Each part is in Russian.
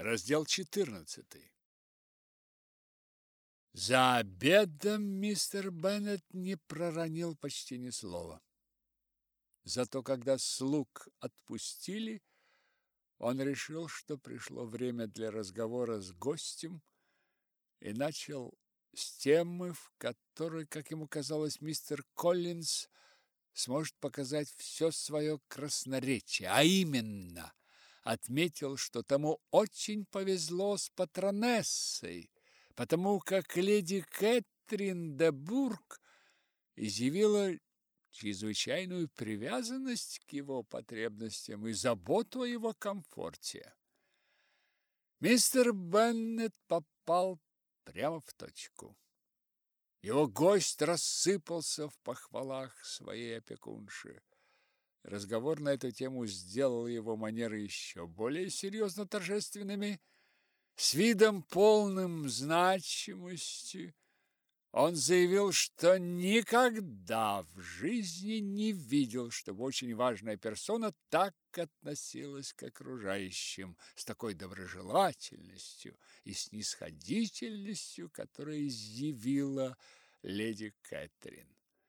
Раздел 14. За обедом мистер Беннет не проронил почти ни слова. Зато когда слуг отпустили, он решил, что пришло время для разговора с гостем, и начал с темы, в которой, как ему казалось, мистер Коллинз сможет показать все свое красноречие, а именно отметил, что тому очень повезло с патронессой, потому как леди Кэтрин де Бургh изъявила чрезвычайную привязанность к его потребностям и заботу о его комфорте. Мистер Беннет попал прямо в точку. Его гость рассыпался в похвалах своей опекунши. Разговор на эту тему сделал его манеры еще более серьезно торжественными. С видом полным значимости он заявил, что никогда в жизни не видел, чтобы очень важная персона так относилась к окружающим, с такой доброжелательностью и снисходительностью, которую изъявила леди Кэтрин.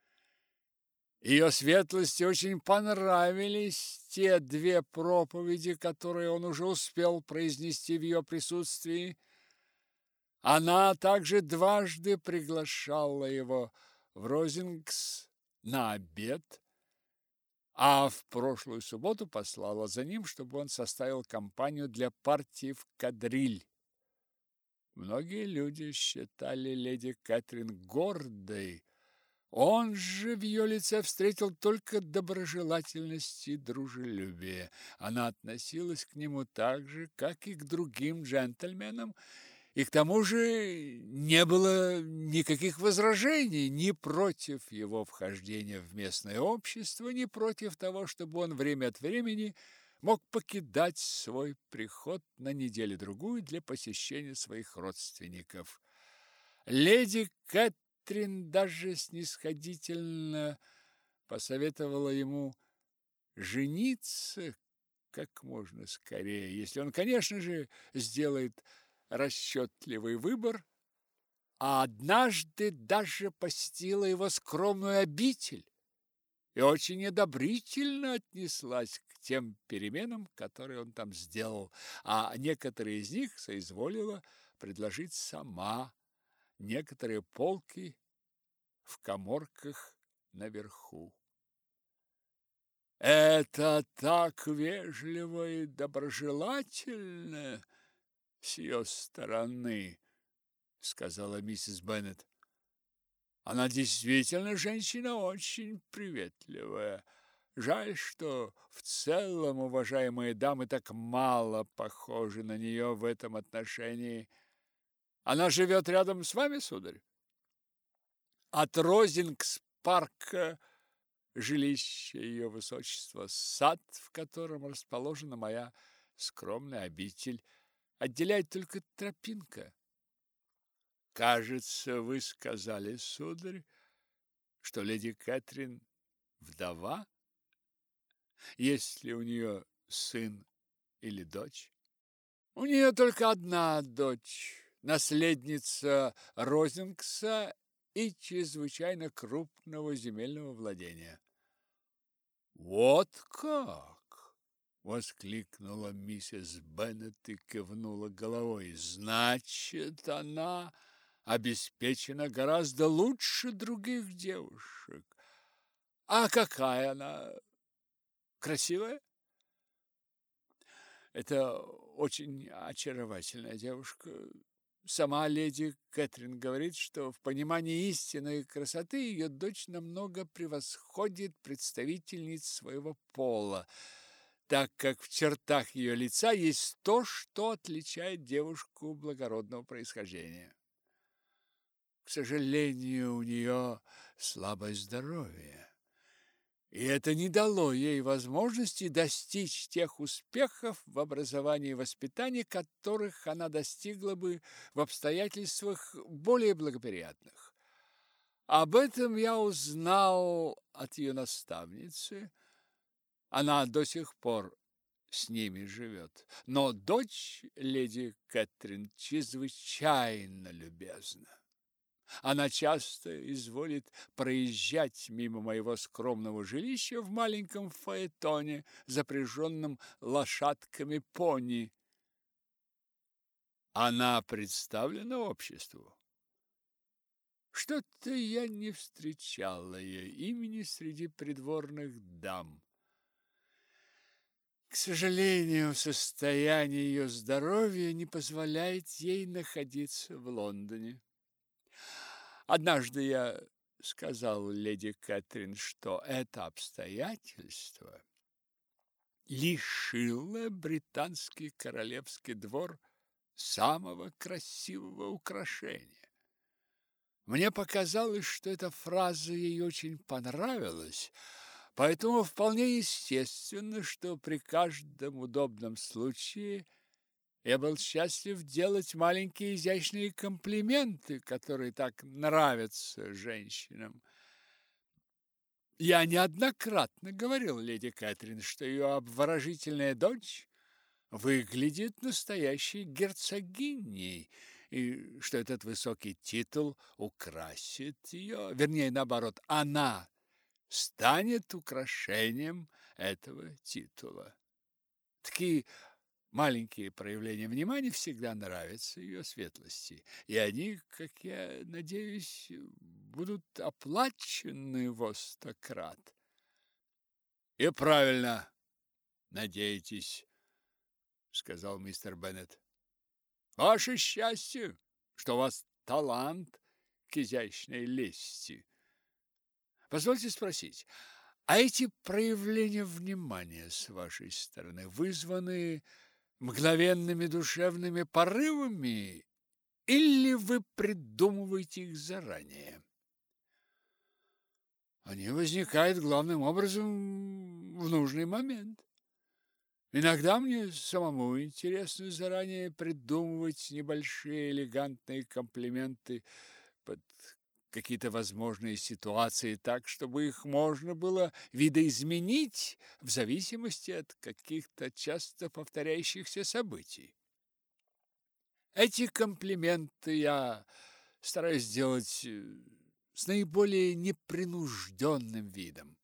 Ее светлости очень понравились те две проповеди, которые он уже успел произнести в ее присутствии. Она также дважды приглашала его в Розингс на обед, а в прошлую субботу послала за ним, чтобы он составил компанию для партии в кадриль. Многие люди считали леди Кэтрин гордой. Он же в ее лице встретил только доброжелательность и дружелюбие. Она относилась к нему так же, как и к другим джентльменам, и к тому же не было никаких возражений ни против его вхождения в местное общество, ни против того, чтобы он время от времени мог покидать свой приход на неделю-другую для посещения своих родственников. Леди Кэтрин даже снисходительно посоветовала ему жениться как можно скорее, если он, конечно же, сделает расчетливый выбор, а однажды даже посетила его скромную обитель и очень одобрительно отнеслась к тем переменам, которые он там сделал, а некоторые из них соизволила предложить сама. Некоторые полки в каморках наверху. Это так вежливо и доброжелательно с ее стороны, сказала миссис Беннет. Она действительно женщина очень приветливая. Жаль, что в целом уважаемые дамы так мало похожи на нее в этом отношении. Она живет рядом с вами, сударь? От Розингс-парка жилище ее высочества, сад, в котором расположена моя скромная обитель, отделяет только тропинка. Кажется, вы сказали, сударь, что леди Кэтрин вдова? Есть ли у нее сын или дочь? У нее только одна дочь, наследница Розингса и чрезвычайно крупного земельного владения. Вот как! Воскликнула миссис Беннет и кивнула головой. Значит, она обеспечена гораздо лучше других девушек. А какая она? Красивая? Это очень очаровательная девушка. Сама леди Кэтрин говорит, что в понимании истинной красоты ее дочь намного превосходит представительниц своего пола, так как в чертах ее лица есть то, что отличает девушку благородного происхождения. К сожалению, у нее слабое здоровье, и это не дало ей возможности достичь тех успехов в образовании и воспитании, которых она достигла бы в обстоятельствах более благоприятных. Об этом я узнал от ее наставницы. Она до сих пор с ними живет. Но дочь леди Кэтрин чрезвычайно любезна. Она часто изволит проезжать мимо моего скромного жилища в маленьком фаэтоне, запряженном лошадками пони. Она представлена обществу. Что-то я не встречала ее имени среди придворных дам. К сожалению, состояние ее здоровья не позволяет ей находиться в Лондоне. Однажды я сказал леди Кэтрин, что это обстоятельство лишило британский королевский двор самого красивого украшения. Мне показалось, что эта фраза ей очень понравилась, поэтому вполне естественно, что при каждом удобном случае я был счастлив делать маленькие изящные комплименты, которые так нравятся женщинам. Я неоднократно говорил леди Кэтрин, что ее обворожительная дочь выглядит настоящей герцогиней, и что этот высокий титул украсит ее, вернее, наоборот, она станет украшением этого титула. Такие маленькие проявления внимания всегда нравятся ее светлости, и они, как я надеюсь, будут оплачены во 100 крат. И правильно надеетесь, сказал мистер Беннет. Ваше счастье, что у вас талант к изящной лести. Позвольте спросить, а эти проявления внимания с вашей стороны вызваны мгновенными душевными порывами или вы придумываете их заранее? Они возникают главным образом в нужный момент. Иногда мне самому интересно заранее придумывать небольшие элегантные комплименты под какие-то возможные ситуации так, чтобы их можно было видоизменить в зависимости от каких-то часто повторяющихся событий. Эти комплименты я стараюсь сделать с наиболее непринужденным видом.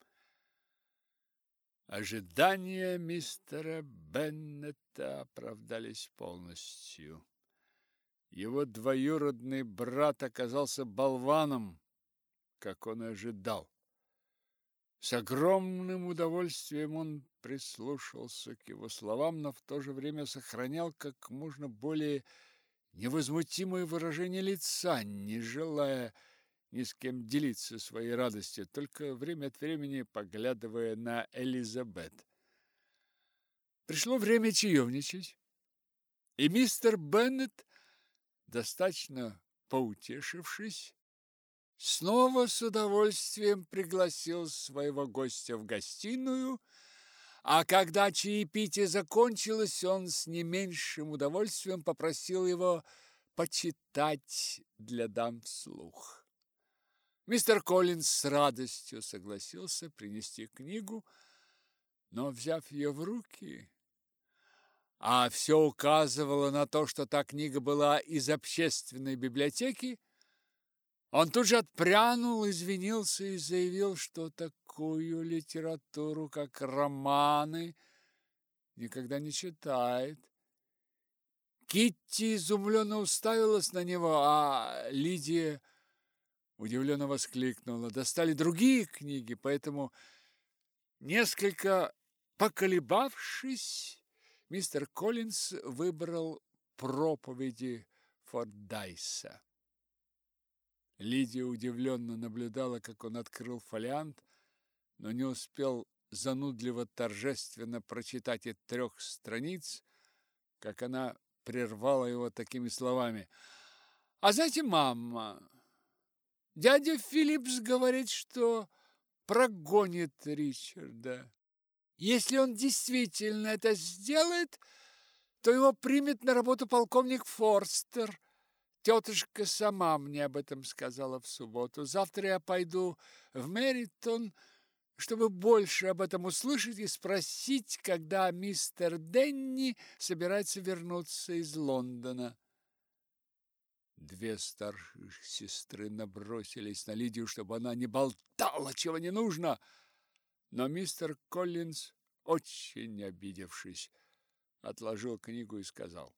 Ожидания мистера Беннета оправдались полностью. Его двоюродный брат оказался болваном, как он и ожидал. С огромным удовольствием он прислушался к его словам, но в то же время сохранял как можно более невозмутимое выражение лица, не желая ни с кем делиться своей радостью, только время от времени поглядывая на Элизабет. Пришло время чаевничать, и мистер Беннет, достаточно поутешившись, снова с удовольствием пригласил своего гостя в гостиную, а когда чаепитие закончилось, он с не меньшим удовольствием попросил его почитать для дам вслух. Мистер Коллинз с радостью согласился принести книгу, но, взяв ее в руки, а все указывало на то, что та книга была из общественной библиотеки, он тут же отпрянул, извинился и заявил, что такую литературу, как романы, никогда не читает. Китти изумленно уставилась на него, а Лидия удивленно воскликнула. Достали другие книги, поэтому, несколько поколебавшись, мистер Коллинз выбрал проповеди Фордайса. Лидия удивленно наблюдала, как он открыл фолиант, но не успел занудливо торжественно прочитать и 3 страниц, как она прервала его такими словами. «А знаете, мама, дядя Филлипс говорит, что прогонит Ричарда. Если он действительно это сделает, то его примет на работу полковник Форстер. Тетушка сама мне об этом сказала в субботу. Завтра я пойду в Мэритон, чтобы больше об этом услышать и спросить, когда мистер Денни собирается вернуться из Лондона. Две старших сестры набросились на Лидию, чтобы она не болтала, чего не нужно. Но мистер Коллинз, очень обидевшись, отложил книгу и сказал: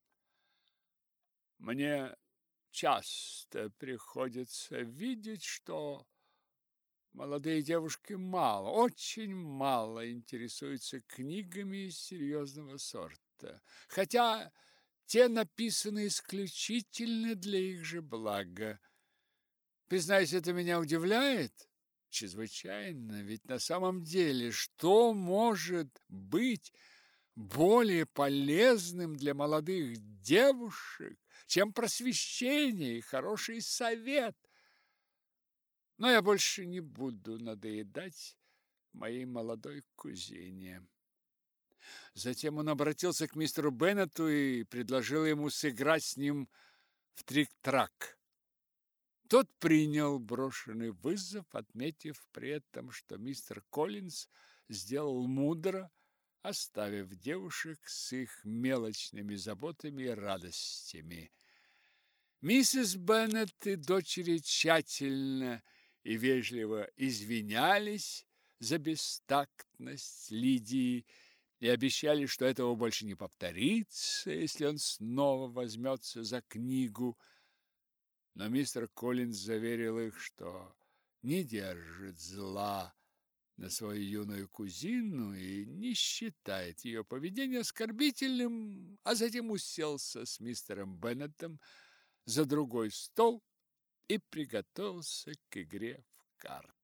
«Мне часто приходится видеть, что молодые девушки очень мало интересуются книгами серьезного сорта, хотя те написаны исключительно для их же блага. Признаюсь, это меня удивляет чрезвычайно, ведь на самом деле что может быть более полезным для молодых девушек, чем просвещение и хороший совет? Но я больше не буду надоедать моей молодой кузине». Затем он обратился к мистеру Беннету и предложил ему сыграть с ним в трик-трак. Тот принял брошенный вызов, отметив при этом, что мистер Коллинз сделал мудро, оставив девушек с их мелочными заботами и радостями. Миссис Беннет и дочери тщательно и вежливо извинялись за бестактность Лидии и обещали, что этого больше не повторится, если он снова возьмется за книгу. Но мистер Коллинз заверил их, что не держит зла на свою юную кузину и не считает ее поведение оскорбительным, а затем уселся с мистером Беннетом за другой стол и приготовился к игре в карты.